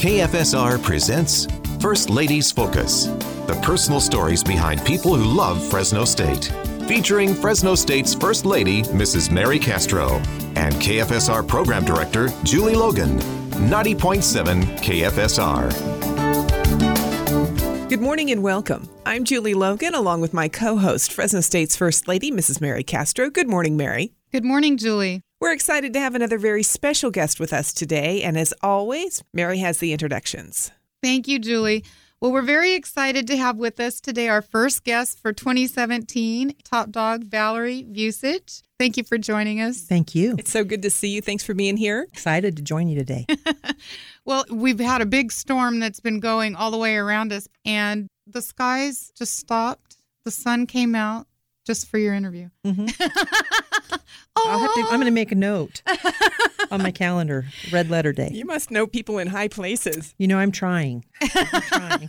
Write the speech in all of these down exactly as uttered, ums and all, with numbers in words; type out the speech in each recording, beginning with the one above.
K F S R presents First Ladies Focus, the personal stories behind people who love Fresno State. Featuring Fresno State's First Lady, Missus Mary Castro, and K F S R Program Director, Julie Logan. ninety point seven K F S R. Good morning and welcome. I'm Julie Logan, along with my co-host, Fresno State's First Lady, Missus Mary Castro. Good morning, Mary. Good morning, Julie. We're excited to have another very special guest with us today, and as always, Mary has the introductions. Thank you, Julie. Well, we're very excited to have with us today our first guest for twenty seventeen, Top Dog Valerie Vucich. Thank you for joining us. Thank you. It's so good to see you. Thanks for being here. Excited to join you today. Well, we've had a big storm that's been going all the way around us, and the skies just stopped. The sun came out just for your interview. Mm-hmm. oh. I'll have to, I'm going to make a note on my calendar, red letter day. You must know people in high places. You know, I'm trying. I'm trying.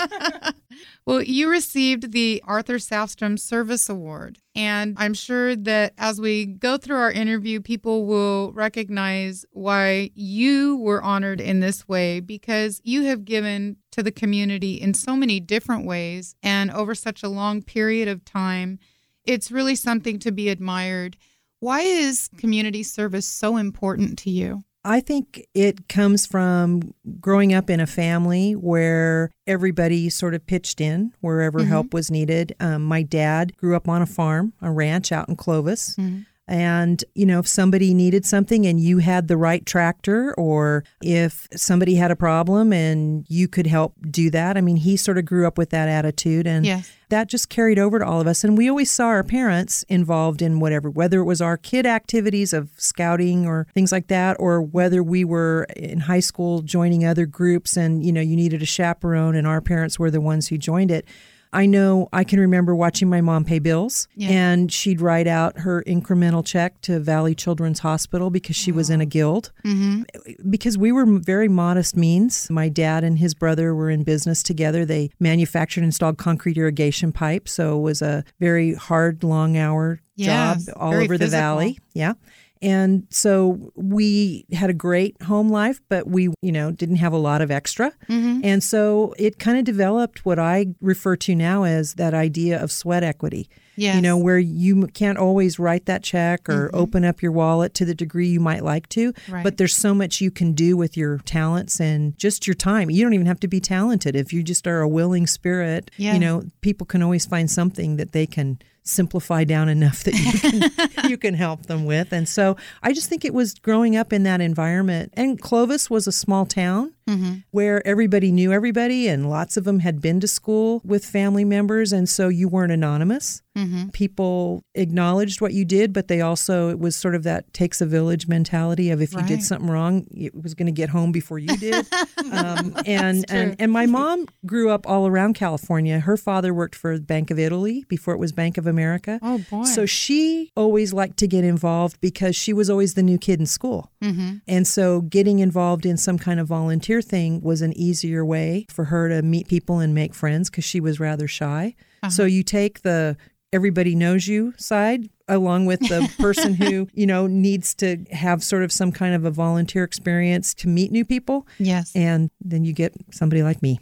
Well, you received the Arthur Safstrom Service Award, and I'm sure that as we go through our interview, people will recognize why you were honored in this way, because you have given to the community in so many different ways and over such a long period of time. It's really something to be admired. Why is community service so important to you? I think it comes from growing up in a family where everybody sort of pitched in wherever mm-hmm. help was needed. Um, my dad grew up on a farm, a ranch out in Clovis. Mm-hmm. And, you know, if somebody needed something and you had the right tractor, or if somebody had a problem and you could help do that. I mean, he sort of grew up with that attitude, and yes. that just carried over to all of us. And we always saw our parents involved in whatever, whether it was our kid activities of scouting or things like that, or whether we were in high school joining other groups and, you know, you needed a chaperone and our parents were the ones who joined it. I know I can remember watching my mom pay bills, yeah. and she'd write out her incremental check to Valley Children's Hospital because she oh. was in a guild. Mm-hmm. Because we were very modest means. My dad and his brother were in business together. They manufactured and installed concrete irrigation pipes, so it was a very hard, long hour yes, job all over physical. the valley. Yeah. And so we had a great home life, but we, you know, didn't have a lot of extra. Mm-hmm. And so it kind of developed what I refer to now as that idea of sweat equity. Yes. You know, where you can't always write that check or mm-hmm. open up your wallet to the degree you might like to, right. but there's so much you can do with your talents and just your time. You don't even have to be talented. If you just are a willing spirit, yeah. you know, people can always find something that they can simplify down enough that you can you can help them with. And so I just think it was growing up in that environment. And Clovis was a small town mm-hmm. where everybody knew everybody, and lots of them had been to school with family members. And so you weren't anonymous. Mm-hmm. People acknowledged what you did, but they also, it was sort of that takes a village mentality of if right. you did something wrong, it was going to get home before you did. um, and, and and my mom grew up all around California. Her father worked for Bank of Italy before it was Bank of America. Oh, boy. So she always liked to get involved because she was always the new kid in school. Mm-hmm. And so getting involved in some kind of volunteer thing was an easier way for her to meet people and make friends because she was rather shy. Uh-huh. So you take the everybody knows you side along with the person who, you know, needs to have sort of some kind of a volunteer experience to meet new people. Yes. And then you get somebody like me.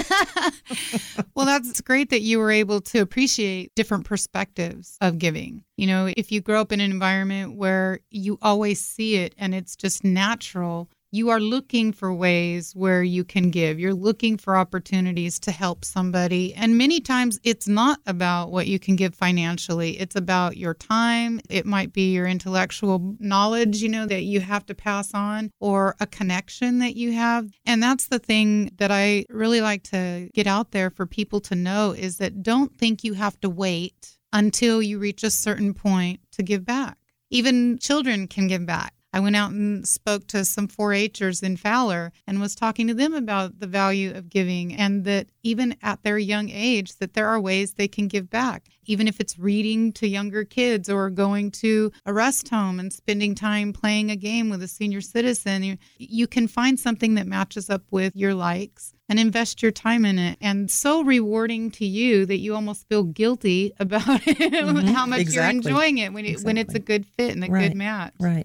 Well, that's great that you were able to appreciate different perspectives of giving. You know, if you grow up in an environment where you always see it and it's just natural, you are looking for ways where you can give. You're looking for opportunities to help somebody. And many times it's not about what you can give financially. It's about your time. It might be your intellectual knowledge, you know, that you have to pass on, or a connection that you have. And that's the thing that I really like to get out there for people to know, is that don't think you have to wait until you reach a certain point to give back. Even children can give back. I went out and spoke to some four H'ers in Fowler and was talking to them about the value of giving, and that even at their young age, that there are ways they can give back, even if it's reading to younger kids or going to a rest home and spending time playing a game with a senior citizen. You, you can find something that matches up with your likes and invest your time in it. And so rewarding to you that you almost feel guilty about it, mm-hmm. how much exactly. you're enjoying it when, it, exactly. when it's a good fit and a right. good match. Right.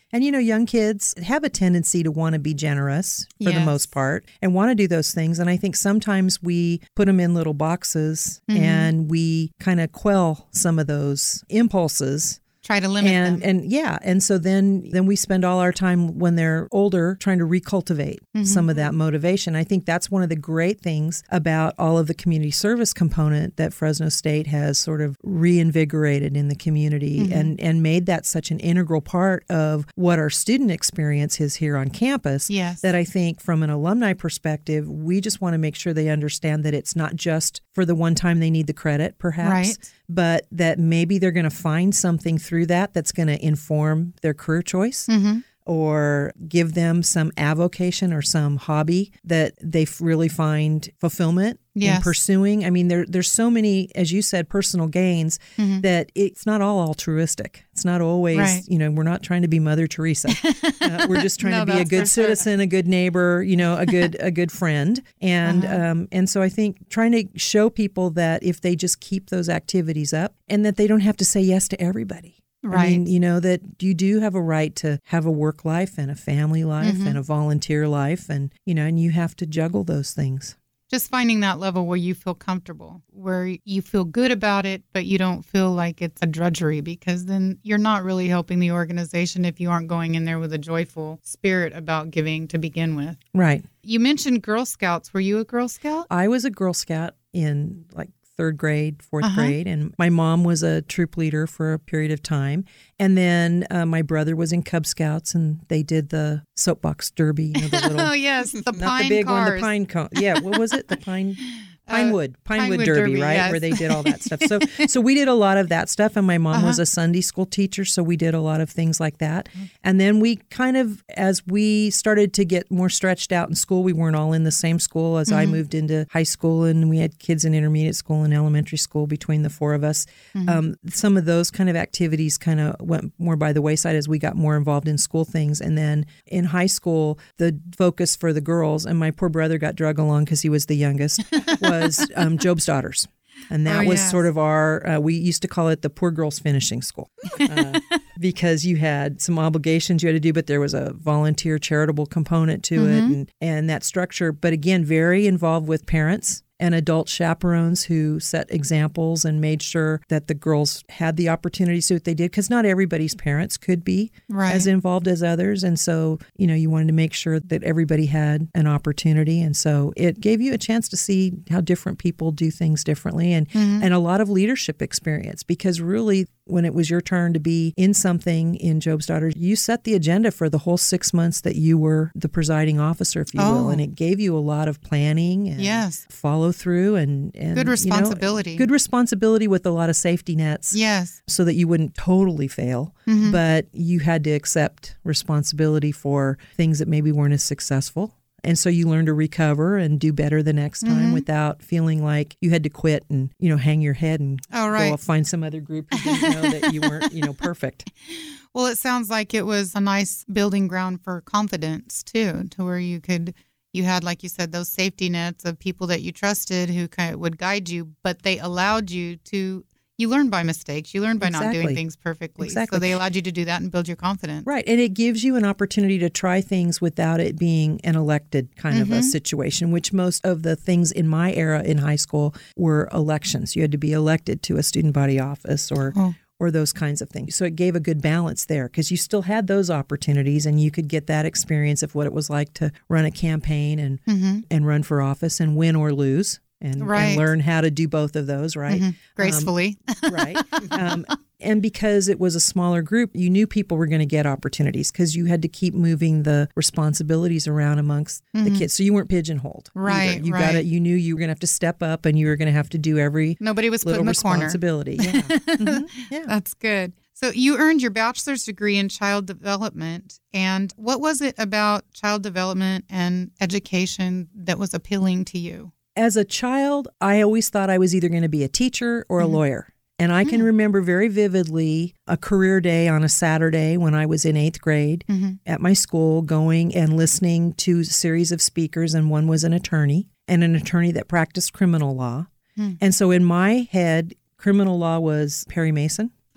And, you know, young kids have a tendency to want to be generous for Yes. the most part and want to do those things. And I think sometimes we put them in little boxes Mm-hmm. and we kind of quell some of those impulses. Try to limit And them. and yeah, and so then then we spend all our time when they're older trying to recultivate Mm-hmm. some of that motivation. I think that's one of the great things about all of the community service component that Fresno State has sort of reinvigorated in the community Mm-hmm. and and made that such an integral part of what our student experience is here on campus. Yes. That I think from an alumni perspective, we just want to make sure they understand that it's not just for the one time they need the credit, perhaps. Right. But that maybe they're going to find something through that that's going to inform their career choice Mm-hmm. or give them some avocation or some hobby that they f- really find fulfillment in Yes. pursuing. I mean, there there's so many, as you said, personal gains that it's not all altruistic. It's not always, Right. you know, we're not trying to be Mother Teresa. Uh, we're just trying No, to be a that's good for sure. citizen, a good neighbor, you know, a good a good friend. And Uh-huh. um, and so I think trying to show people that if they just keep those activities up and that they don't have to say yes to everybody. I mean, Right. you know, that you do have a right to have a work life and a family life Mm-hmm. and a volunteer life. And, you know, and you have to juggle those things. Just finding that level where you feel comfortable, where you feel good about it, but you don't feel like it's a drudgery, because then you're not really helping the organization if you aren't going in there with a joyful spirit about giving to begin with. Right. You mentioned Girl Scouts. Were you a Girl Scout? I was a Girl Scout in like third grade, fourth Uh-huh. grade, and my mom was a troop leader for a period of time. And then uh, my brother was in Cub Scouts, and they did the soapbox derby, you know, the little Oh, yes. The not pine the big cars. one, the pine cone. Yeah, what was it? The pine Pinewood, Pinewood, Pinewood Derby, Derby, right? yes. Where they did all that stuff. So, so we did a lot of that stuff, and my mom was Uh-huh. a Sunday school teacher, so we did a lot of things like that. And then we kind of, as we started to get more stretched out in school, we weren't all in the same school. As I moved into high school, and we had kids in intermediate school and elementary school between the four of us. Um, some of those kind of activities kind of went more by the wayside as we got more involved in school things. And then in high school, the focus for the girls, and my poor brother got drug along because he was the youngest, was um, Job's Daughters. And that Oh, was yes. sort of our, uh, we used to call it the poor girls finishing school uh, because you had some obligations you had to do, but there was a volunteer charitable component to it and, and that structure. But again, very involved with parents and adult chaperones who set examples and made sure that the girls had the opportunity to do what they did, because not everybody's parents could be Right. as involved as others. And so, you know, you wanted to make sure that everybody had an opportunity. And so it gave you a chance to see how different people do things differently and, and a lot of leadership experience, because really when it was your turn to be in something in Job's Daughters, you set the agenda for the whole six months that you were the presiding officer, if you Oh. will. And it gave you a lot of planning and Yes. follow through and, and Good you know, responsibility. good responsibility with a lot of safety nets Yes. so that you wouldn't totally fail, Mm-hmm. but you had to accept responsibility for things that maybe weren't as successful. And so you learn to recover and do better the next time Mm-hmm. without feeling like you had to quit and, you know, hang your head and Oh, right. go find some other group who didn't know that you weren't, you know, perfect. Well, it sounds like it was a nice building ground for confidence too, to where you could, you had, like you said, those safety nets of people that you trusted who kind of would guide you, but they allowed you to, you learned by mistakes. You learned by not Exactly. doing things perfectly. Exactly. So they allowed you to do that and build your confidence. Right. And it gives you an opportunity to try things without it being an elected kind of a Mm-hmm. situation, which most of the things in my era in high school were elections. You had to be elected to a student body office or Oh. or those kinds of things. So it gave a good balance there because you still had those opportunities and you could get that experience of what it was like to run a campaign and Mm-hmm. and run for office and win or lose. And, Right. and learn how to do both of those, right? Mm-hmm. Gracefully. Um, right. Um, and because it was a smaller group, you knew people were going to get opportunities because you had to keep moving the responsibilities around amongst the kids. So you weren't pigeonholed. either. Right, You right. got it. You knew you were going to have to step up and you were going to have to do every Nobody was put little in the corner. responsibility. Yeah. Mhm. Yeah. That's good. So you earned your bachelor's degree in child development. And what was it about child development and education that was appealing to you? As a child, I always thought I was either going to be a teacher or a Mm-hmm. lawyer. And I can remember very vividly a career day on a Saturday when I was in eighth grade Mm-hmm. at my school, going and listening to a series of speakers. And one was an attorney and an attorney that practiced criminal law. Hmm. And so in my head, criminal law was Perry Mason.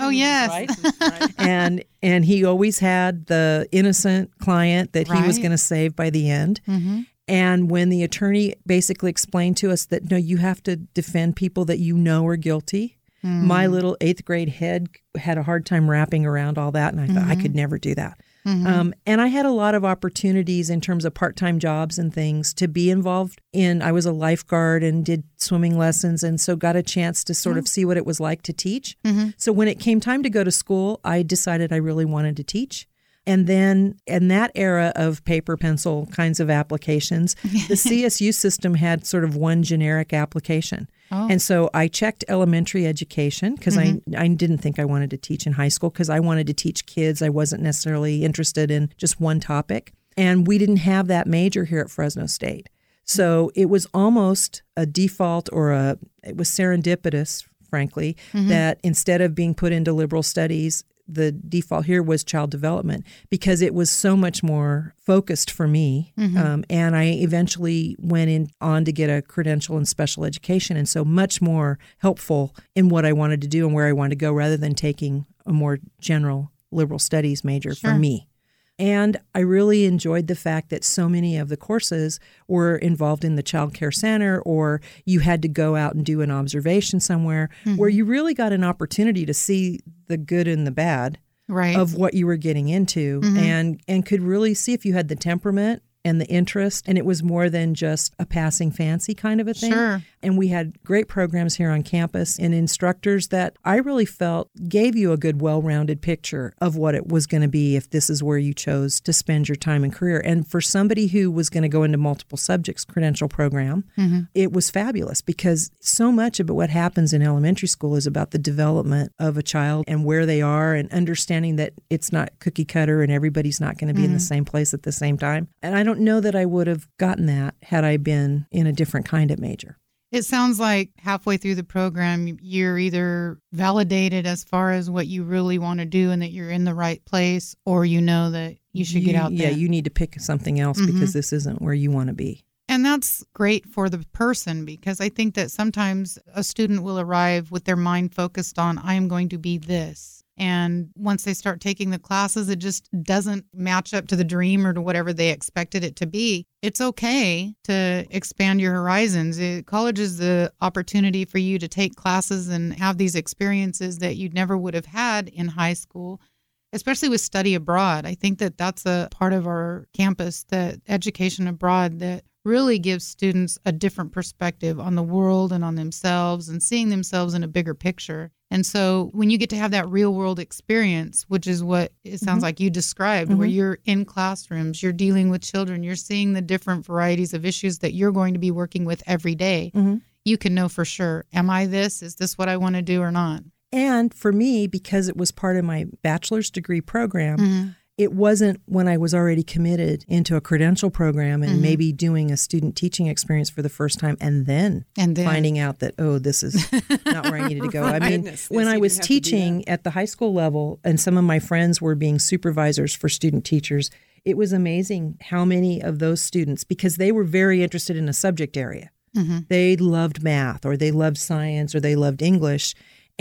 Oh, yes. Right? and and he always had the innocent client that he was Right. going to save by the end. Mm-hmm. And when the attorney basically explained to us that, no, you have to defend people that you know are guilty, Mm. my little eighth grade head had a hard time wrapping around all that. And I thought, I could never do that. Mm-hmm. Um, and I had a lot of opportunities in terms of part-time jobs and things to be involved in. I was a lifeguard and did swimming lessons, and so got a chance to sort of see what it was like to teach. Mm-hmm. So when it came time to go to school, I decided I really wanted to teach. And then in that era of paper pencil kinds of applications, the C S U system had sort of one generic application. Oh. And so I checked elementary education because Mm-hmm. I, I didn't think I wanted to teach in high school because I wanted to teach kids. I wasn't necessarily interested in just one topic. And we didn't have that major here at Fresno State. So it was almost a default or a, it was serendipitous, frankly, Mm-hmm. that instead of being put into liberal studies, the default here was child development because it was so much more focused for me. Mm-hmm. Um, and I eventually went in on to get a credential in special education. And so much more helpful in what I wanted to do and where I wanted to go rather than taking a more general liberal studies major Sure. for me. And I really enjoyed the fact that so many of the courses were involved in the child care center, or you had to go out and do an observation somewhere Mm-hmm. where you really got an opportunity to see the good and the bad Right. of what you were getting into, Mhm. and and could really see if you had the temperament and the interest, and it was more than just a passing fancy kind of a thing. Sure. And we had great programs here on campus and instructors that I really felt gave you a good, well-rounded picture of what it was going to be if this is where you chose to spend your time and career. And for somebody who was going to go into multiple subjects credential program, Mm-hmm. it was fabulous because so much of what happens in elementary school is about the development of a child and where they are and understanding that it's not cookie cutter and everybody's not going to be in the same place at the same time. And I don't know that I would have gotten that had I been in a different kind of major. It sounds like halfway through the program, you're either validated as far as what you really want to do and that you're in the right place, or you know that you should get out Yeah, there. you need to pick something else Mhm. because this isn't where you want to be. And that's great for the person, because I think that sometimes a student will arrive with their mind focused on, I am going to be this. And once they start taking the classes, it just doesn't match up to the dream or to whatever they expected it to be. It's okay to expand your horizons. It, college is the opportunity for you to take classes and have these experiences that you never would have had in high school, especially with study abroad. I think that that's a part of our campus, that education abroad, that really gives students a different perspective on the world and on themselves and seeing themselves in a bigger picture. And so when you get to have that real world experience, which is what it sounds Mm-hmm. like you described, where you're in classrooms, you're dealing with children, you're seeing the different varieties of issues that you're going to be working with every day, Mm-hmm. you can know for sure, am I this? Is this what I want to do or not? And for me, because it was part of my bachelor's degree program, Mm-hmm. it wasn't when I was already committed into a credential program and Mhm. maybe doing a student teaching experience for the first time and then, And then finding out that, oh, this is not where I needed to go. I mean, Goodness, when yes, I you was didn't have to do teaching at the high school level and some of my friends were being supervisors for student teachers, it was amazing how many of those students, because they were very interested in a subject area. Mhm. They loved math or they loved science or they loved English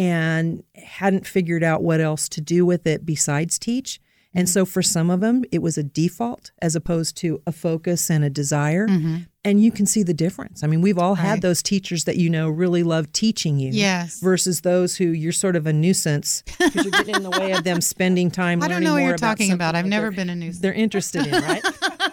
and hadn't figured out what else to do with it besides teach. And so for some of them, it was a default as opposed to a focus and a desire. Mhm. And you can see the difference. I mean, we've all had Right. those teachers that you know really love teaching you. Yes. Versus those who you're sort of a nuisance because you're getting in the way of them spending time I don't learning know what more you're about talking about. something I've that never they're- been a nuisance. They're interested in, right?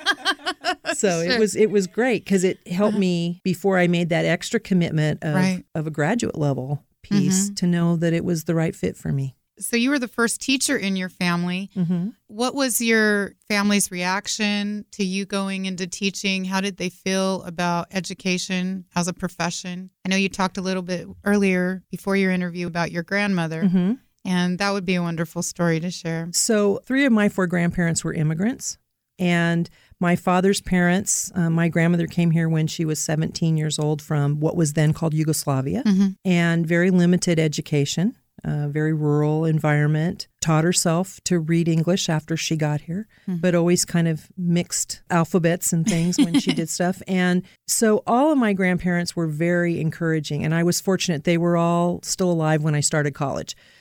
So Sure. it was it was great because it helped me before I made that extra commitment of, Right. of a graduate level piece Mhm. to know that it was the right fit for me. So you were the first teacher in your family. Mm-hmm. What was your family's reaction to you going into teaching? How did they feel about education as a profession? I know you talked a little bit earlier before your interview about your grandmother, Mm-hmm. and that would be a wonderful story to share. So three of my four grandparents were immigrants. And my father's parents, uh, my grandmother came here when she was seventeen years old from what was then called Yugoslavia, Mhm. and very limited education, uh, very rural environment. Taught herself to read English after she got here, Mhm. but always kind of mixed alphabets and things when she did stuff. And so all of my grandparents were very encouraging, and I was fortunate they were all still alive when I started college.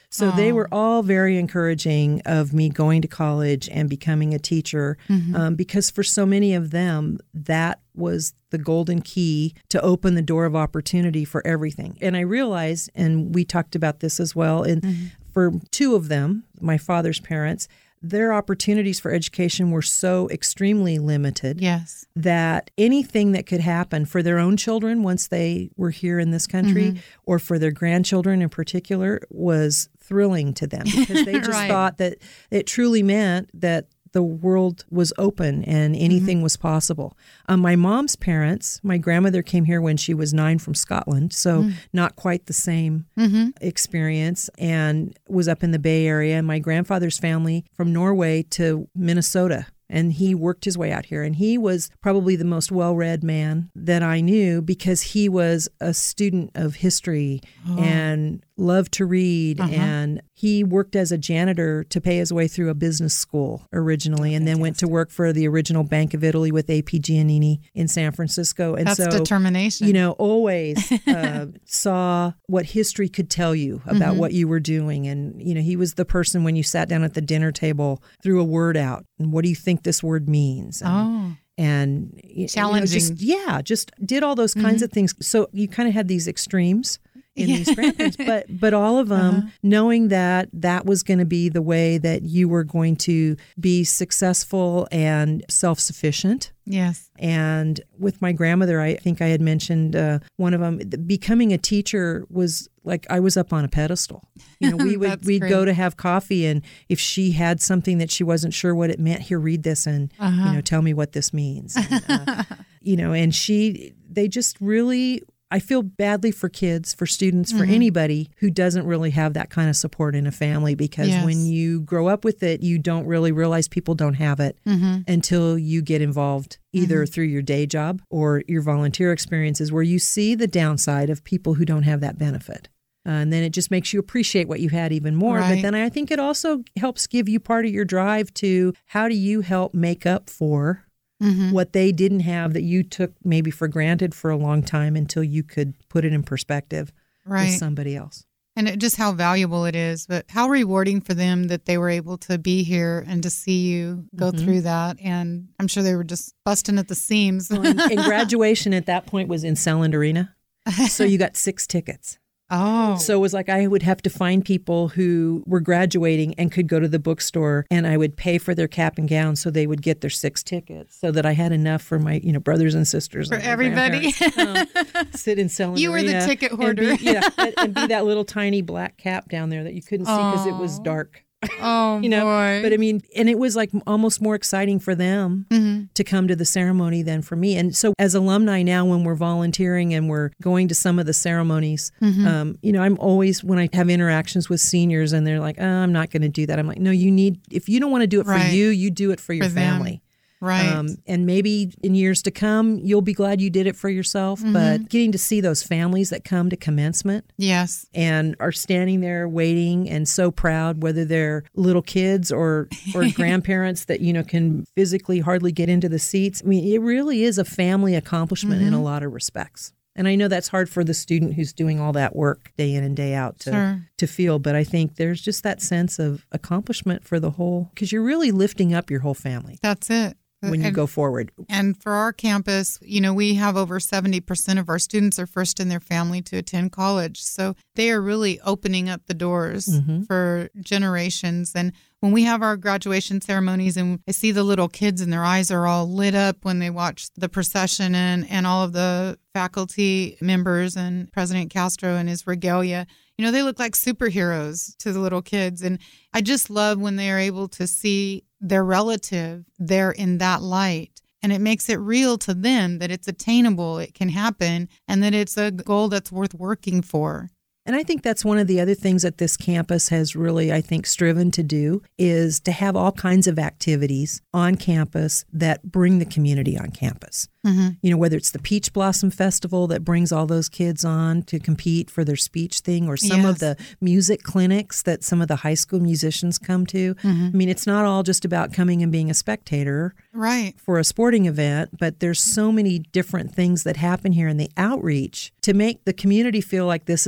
So Aww. They were all very encouraging of me going to college and becoming a teacher, mm-hmm. um, because for so many of them, that was the golden key to open the door of opportunity for everything. And I realized, and we talked about this as well, and mm-hmm. for two of them, my father's parents, their opportunities for education were so extremely limited yes. that anything that could happen for their own children once they were here in this country, mm-hmm. or for their grandchildren in particular, was thrilling to them, because they just right. thought that it truly meant that the world was open and anything mm-hmm. was possible. Um, my mom's parents, my grandmother came here when she was nine from Scotland, so mm-hmm. not quite the same mm-hmm. experience, and was up in the Bay Area. My grandfather's family from Norway to Minnesota. And he worked his way out here. And he was probably the most well-read man that I knew, because he was a student of history oh. and loved to read. Uh-huh. And he worked as a janitor to pay his way through a business school originally, and then went to work for the original Bank of Italy with A P Giannini in San Francisco. And That's so, determination. You know, always uh, saw what history could tell you about mm-hmm. what you were doing. And, you know, he was the person when you sat down at the dinner table, threw a word out. And what do you think this word means? And, oh. And challenging. You know, just, yeah, just did all those kinds mm-hmm. of things. So you kind of had these extremes in yeah. these grandparents, but but all of them uh-huh. knowing that that was going to be the way that you were going to be successful and self-sufficient. Yes. And with my grandmother, I think I had mentioned uh, one of them, becoming a teacher was like I was up on a pedestal. You know, we would we'd great. go to have coffee, and if she had something that she wasn't sure what it meant, here, read this, and uh-huh. you know, tell me what this means. And, uh, you know, and she, they just really. I feel badly for kids, for students, for mm-hmm. anybody who doesn't really have that kind of support in a family, because yes. when you grow up with it, you don't really realize people don't have it mm-hmm. until you get involved either mm-hmm. through your day job or your volunteer experiences, where you see the downside of people who don't have that benefit. Uh, and then it just makes you appreciate what you had even more. Right. But then I think it also helps give you part of your drive to how do you help make up for Mm-hmm. what they didn't have that you took maybe for granted for a long time until you could put it in perspective right. with somebody else. And it, just how valuable it is, but how rewarding for them that they were able to be here and to see you go mm-hmm. through that. And I'm sure they were just busting at the seams. Well, and, and graduation at that point was in Selland Arena. So you got six tickets. Oh. So it was like I would have to find people who were graduating and could go to the bookstore, and I would pay for their cap and gown so they would get their six tickets, so that I had enough for my, you know, brothers and sisters. For and everybody. um, sit in Selland You were Arena the ticket hoarder. And be, yeah, and, and be that little tiny black cap down there that you couldn't see because it was dark. Oh, you know, boy. But I mean, and it was like almost more exciting for them mm-hmm. to come to the ceremony than for me. And so as alumni now, when we're volunteering and we're going to some of the ceremonies, mm-hmm. um, you know, I'm always, when I have interactions with seniors and they're like, oh, I'm not going to do that. I'm like, no, you need, if you don't want to do it right. for you, you do it for your for family. Them. Right. Um, and maybe in years to come, you'll be glad you did it for yourself. Mm-hmm. But getting to see those families that come to commencement. Yes. And are standing there waiting and so proud, whether they're little kids or, or grandparents that, you know, can physically hardly get into the seats. I mean, it really is a family accomplishment mm-hmm. in a lot of respects. And I know that's hard for the student who's doing all that work day in and day out to sure. to feel. But I think there's just that sense of accomplishment for the whole, because you're really lifting up your whole family. That's it. When you and, go forward. And for our campus, you know, we have over seventy percent of our students are first in their family to attend college. So they are really opening up the doors mm-hmm. for generations. And when we have our graduation ceremonies and I see the little kids and their eyes are all lit up when they watch the procession and, and all of the faculty members and President Castro and his regalia, you know, they look like superheroes to the little kids. And I just love when they are able to see their relative there in that light. And it makes it real to them that it's attainable, it can happen, and that it's a goal that's worth working for. And I think that's one of the other things that this campus has really, I think, striven to do is to have all kinds of activities on campus that bring the community on campus. Mm-hmm. You know, whether it's the Peach Blossom Festival that brings all those kids on to compete for their speech thing, or some yes. of the music clinics that some of the high school musicians come to. Mm-hmm. I mean, it's not all just about coming and being a spectator right. for a sporting event, but there's so many different things that happen here in the outreach to make the community feel like this is their campus.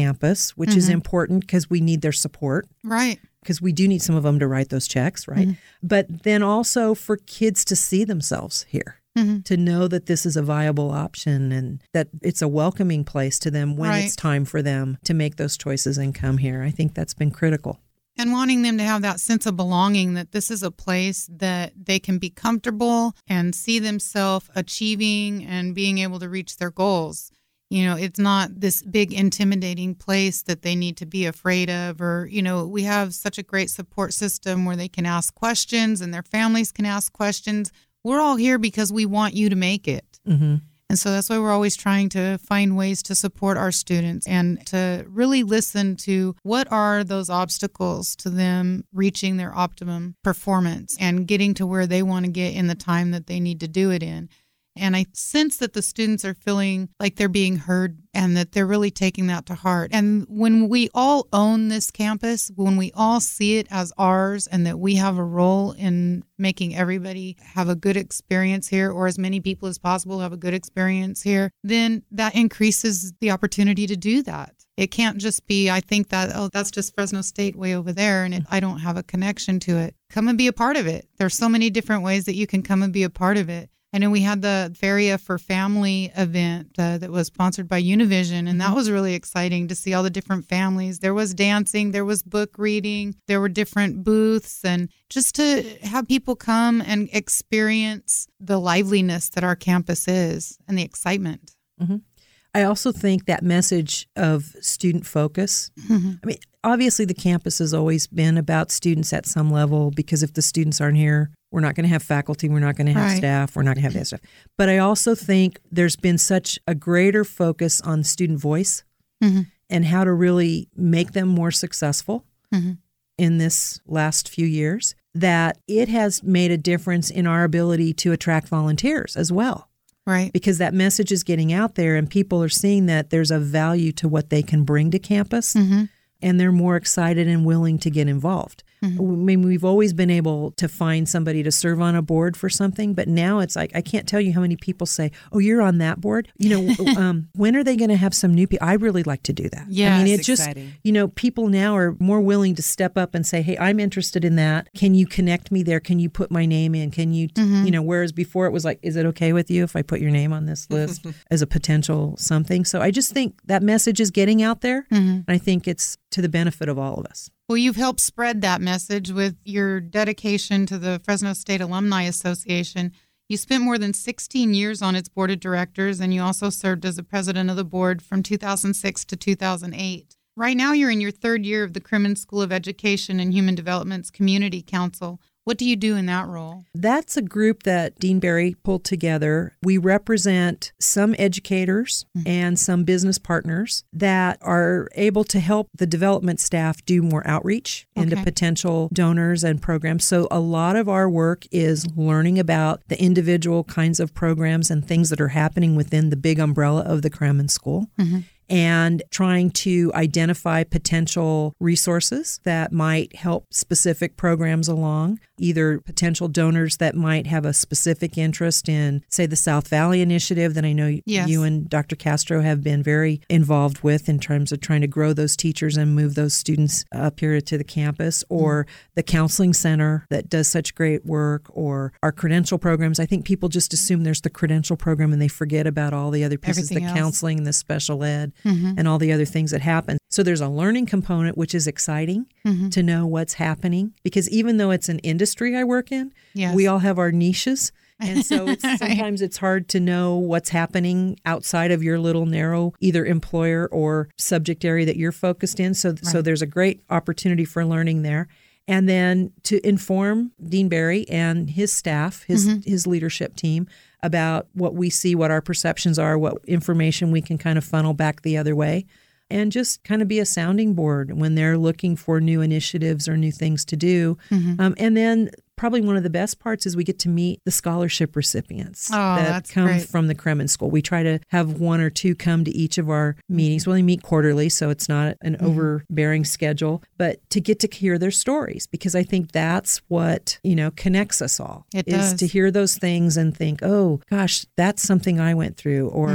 campus, which Mm-hmm. is important because we need their support. Right. Because we do need some of them to write those checks, right? Mm-hmm. But then also for kids to see themselves here, Mm-hmm. to know that this is a viable option and that it's a welcoming place to them when Right. it's time for them to make those choices and come here. I think that's been critical. And wanting them to have that sense of belonging, that this is a place that they can be comfortable and see themselves achieving and being able to reach their goals. You know, it's not this big intimidating place that they need to be afraid of, or, you know, we have such a great support system where they can ask questions and their families can ask questions. We're all here because we want you to make it. Mm-hmm. And so that's why we're always trying to find ways to support our students and to really listen to what are those obstacles to them reaching their optimum performance and getting to where they want to get in the time that they need to do it in. And I sense that the students are feeling like they're being heard and that they're really taking that to heart. And when we all own this campus, when we all see it as ours and that we have a role in making everybody have a good experience here, or as many people as possible have a good experience here, then that increases the opportunity to do that. It can't just be, I think that, oh, that's just Fresno State way over there and it, I don't have a connection to it. Come and be a part of it. There's so many different ways that you can come and be a part of it. I know we had the Feria for Family event uh, that was sponsored by Univision, and that was really exciting to see all the different families. There was dancing, there was book reading, there were different booths, and just to have people come and experience the liveliness that our campus is and the excitement. Mm-hmm. I also think that message of student focus, Mm-hmm. I mean, obviously the campus has always been about students at some level, because if the students aren't here, we're not going to have faculty, we're not going to have Right. staff, we're not going to have that stuff. But I also think there's been such a greater focus on student voice Mm-hmm. and how to really make them more successful Mm-hmm. in this last few years, that it has made a difference in our ability to attract volunteers as well. Right. Because that message is getting out there and people are seeing that there's a value to what they can bring to campus, Mm-hmm. and they're more excited and willing to get involved. Mm-hmm. I mean, we've always been able to find somebody to serve on a board for something, but now it's like, I can't tell you how many people say, oh, you're on that board? You know, um, when are they going to have some new people? I really like to do that. Yes, I mean, it it's just, exciting. you know, people now are more willing to step up and say, hey, I'm interested in that. Can you connect me there? Can you put my name in? Can you, Mm-hmm. you know, whereas before it was like, is it okay with you if I put your name on this list as a potential something? So I just think that message is getting out there. Mm-hmm. And I think it's to the benefit of all of us. Well, you've helped spread that message with your dedication to the Fresno State Alumni Association. You spent more than sixteen years on its board of directors, and you also served as the president of the board from two thousand six to two thousand eight. Right now, you're in your third year of the Crimmins School of Education and Human Development's Community Council. What do you do in that role? That's a group that Dean Barry pulled together. We represent some educators Mm-hmm. and some business partners that are able to help the development staff do more outreach into Okay. potential donors and programs. So a lot of our work is learning about the individual kinds of programs and things that are happening within the big umbrella of the Crimmins School. Mm-hmm. And trying to identify potential resources that might help specific programs along, either potential donors that might have a specific interest in, say, the South Valley Initiative that I know Yes. you and Doctor Castro have been very involved with in terms of trying to grow those teachers and move those students up here to the campus, or the Counseling Center that does such great work, or our credential programs. I think people just assume there's the credential program and they forget about all the other pieces, Everything the else. counseling and the special ed. Mm-hmm. And all the other things that happen. So there's a learning component, which is exciting Mm-hmm. to know what's happening. Because even though it's an industry I work in, Yes. we all have our niches. And so it's, sometimes it's hard to know what's happening outside of your little narrow either employer or subject area that you're focused in. So, so Right. there's a great opportunity for learning there. And then to inform Dean Barry and his staff, his Mm-hmm. his leadership team, about what we see, what our perceptions are, what information we can kind of funnel back the other way, and just kind of be a sounding board when they're looking for new initiatives or new things to do. Mm-hmm. Um, and then probably one of the best parts is we get to meet the scholarship recipients Oh, that that's come great. from the Crimmins School. We try to have one or two come to each of our meetings. We only meet quarterly, so it's not an Mm-hmm. overbearing schedule, but to get to hear their stories, because I think that's what, you know, connects us all. It is does. to hear those things and think, oh, gosh, that's something I went through, or Mm-hmm.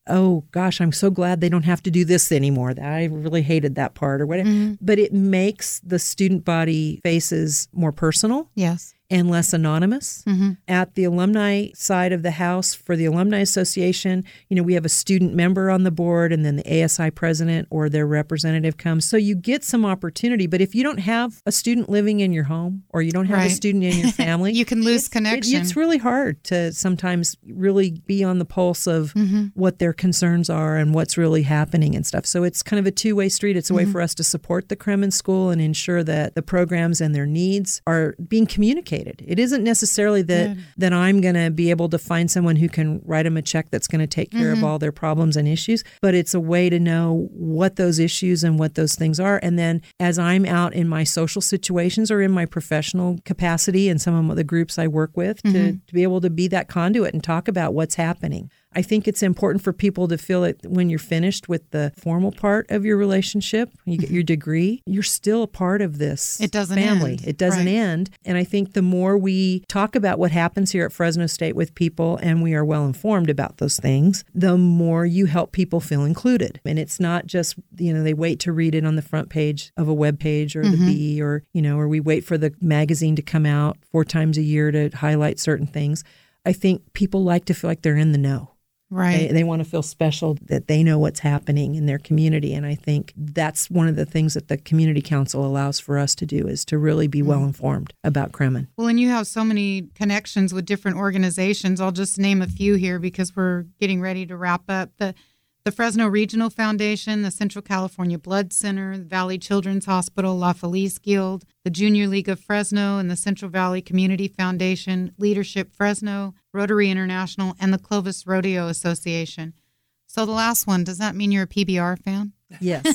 oh gosh, I'm so glad they don't have to do this anymore. I really hated that part or whatever. Mm-hmm. But it makes the student body faces more personal. Yes. And less anonymous. Mm-hmm. At the alumni side of the house for the Alumni Association, you know, we have a student member on the board and then the A S I president or their representative comes. So you get some opportunity. But if you don't have a student living in your home or you don't have right. a student in your family, you can lose it's, connection. It, it's really hard to sometimes really be on the pulse of mm-hmm. what their concerns are and what's really happening and stuff. So it's kind of a two-way street. It's a mm-hmm. way for us to support the Kremen School and ensure that the programs and their needs are being communicated. It isn't necessarily that, that I'm going to be able to find someone who can write them a check that's going to take care mm-hmm. of all their problems and issues, but it's a way to know what those issues and what those things are. And then as I'm out in my social situations or in my professional capacity and some of the groups I work with, mm-hmm. to, to be able to be that conduit and talk about what's happening. I think it's important for people to feel that when you're finished with the formal part of your relationship, you get your degree, you're still a part of this it doesn't family. End. It doesn't right. end. And I think the more we talk about what happens here at Fresno State with people and we are well informed about those things, the more you help people feel included. And it's not just, you know, they wait to read it on the front page of a web page or mm-hmm. the Bee or, you know, or we wait for the magazine to come out four times a year to highlight certain things. I think people like to feel like they're in the know. Right. They, they want to feel special, that they know what's happening in their community. And I think that's one of the things that the Community Council allows for us to do is to really be well informed about Kremen. Well, and you have so many connections with different organizations. I'll just name a few here because we're getting ready to wrap up. The The Fresno Regional Foundation, the Central California Blood Center, the Valley Children's Hospital, La Feliz Guild, the Junior League of Fresno, and the Central Valley Community Foundation, Leadership Fresno, Rotary International, and the Clovis Rodeo Association. So the last one, does that mean you're a P B R fan? Yes.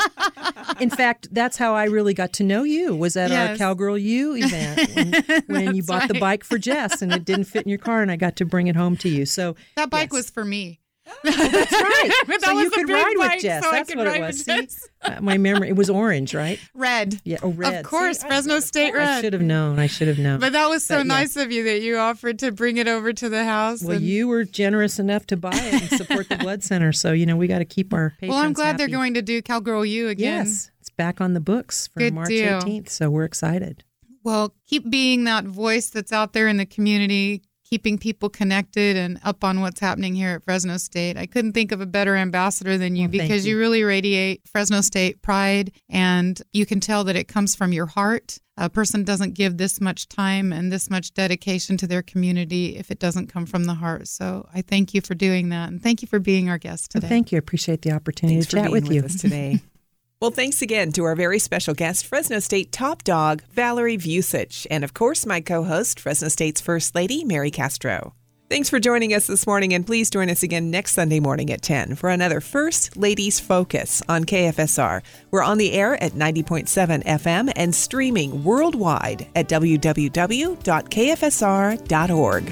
In fact, that's how I really got to know you, was at yes. our Cowgirl U event when, when you bought right. the bike for Jess and it didn't fit in your car and I got to bring it home to you. So that bike yes. was for me. Oh, that's right. that so was you could ride bike, with Jess. So that's what it was. See, uh, my memory. It was orange, right? Red. Yeah. Oh, red. Of course, See, Fresno I, State red. I should have known. I should have known. But that was so but, nice yeah. of you that you offered to bring it over to the house. Well, and... you were generous enough to buy it and support the Blood Center. So you know we got to keep our patrons Well, I'm glad happy. they're going to do Cowgirl U again. Yes, it's back on the books for Good March deal. eighteenth. So we're excited. Well, keep being that voice that's out there in the community, keeping people connected and up on what's happening here at Fresno State. I couldn't think of a better ambassador than you well, because you. you really radiate Fresno State pride, and you can tell that it comes from your heart. A person doesn't give this much time and this much dedication to their community if it doesn't come from the heart. So I thank you for doing that, and thank you for being our guest today. Well, thank you. I appreciate the opportunity Thanks to chat for being with you with us today. Well, thanks again to our very special guest, Fresno State top dog, Valerie Vucich, and of course, my co-host, Fresno State's First Lady, Mary Castro. Thanks for joining us this morning, and please join us again next Sunday morning at ten for another First Ladies Focus on K F S R. We're on the air at ninety point seven F M and streaming worldwide at w w w dot k f s r dot org.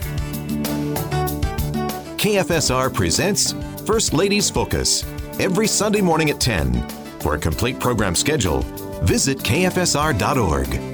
K F S R presents First Ladies Focus every Sunday morning at ten. For a complete program schedule, visit k f s r dot org.